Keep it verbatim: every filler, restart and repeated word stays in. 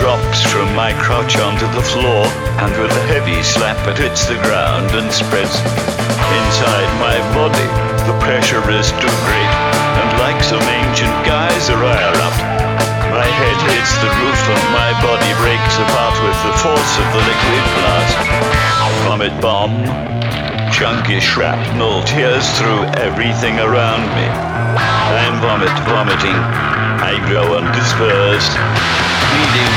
drops from my crotch onto the floor, and with a heavy slap it hits the ground and spreads. Inside my body, the pressure is too great, and like some ancient geyser I erupt. My head hits the roof and my body breaks apart with the force of the liquid blast. Vomit bomb. Chunky shrapnel tears through everything around me. I'm vomit vomiting. I grow undispersed, bleeding